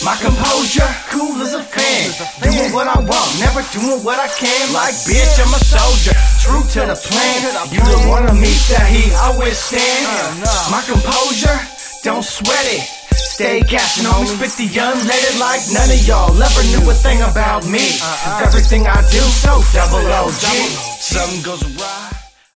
My composure, cool as a fan. Doing what I want, never doing what I can. Like bitch, I'm a soldier, true to the plan. You the one to meet that he always stand. My composure, don't sweat it. Stay gassing on me, spit the unleaded like none of y'all ever knew a thing about me. Everything I do, so double OG. Something goes awry.